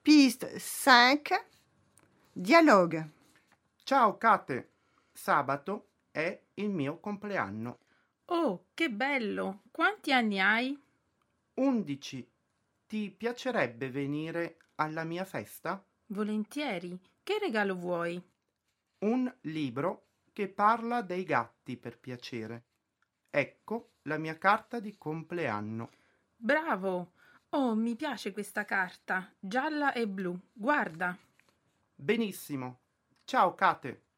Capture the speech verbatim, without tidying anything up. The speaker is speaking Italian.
Piste cinq. Dialogue. Ciao Kate, sabato è il mio compleanno. Oh, che bello! Quanti anni hai? Undici. Ti piacerebbe venire alla mia festa? Volentieri. Che regalo vuoi? Un libro che parla dei gatti, per piacere. Ecco la mia carta di compleanno. Bravo! Oh, mi piace questa carta, gialla e blu. Guarda. Benissimo. Ciao Kate.